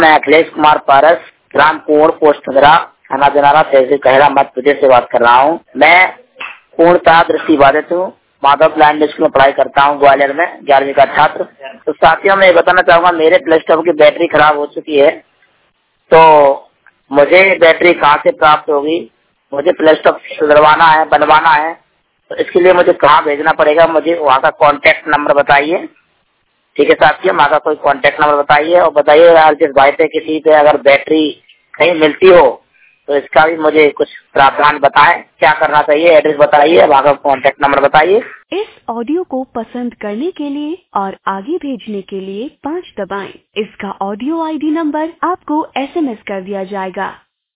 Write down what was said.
मैं अखिलेश कुमार पारस, ग्राम कुंवर, पोस्ट 15, थाना दिनारा, तहसील कहरा, मध्य प्रदेश से बात कर रहा हूँ। मैं पूर्णतः दृष्टिबाधित हूँ। माधव ब्लाइंड स्कूल में पढ़ाई करता हूँ, ग्वालियर में, 11वीं का छात्र। तो साथियों, मैं ये बताना चाहूंगा, मेरे प्लेस्टॉप की बैटरी खराब हो चुकी है। तो मुझे बैटरी कहाँ से प्राप्त होगी? मुझे प्लेस्टॉप सुधरवाना है, बनवाना है। तो इसके लिए मुझे कहाँ भेजना पड़ेगा? मुझे वहाँ का कॉन्टेक्ट नंबर बताइए। ठीक है साथियों, वहाँ का कोई कॉन्टेक्ट नंबर बताइए और बताइए यार, जिस भाई पे किसी पे अगर बैटरी कहीं मिलती हो तो इसका भी मुझे कुछ प्रावधान बताएं, क्या करना चाहिए, एड्रेस बताइए, वहाँ का कॉन्टेक्ट नंबर बताइए। इस ऑडियो को पसंद करने के लिए और आगे भेजने के लिए 5 दबाएं। इसका ऑडियो ID नंबर आपको SMS कर दिया जाएगा।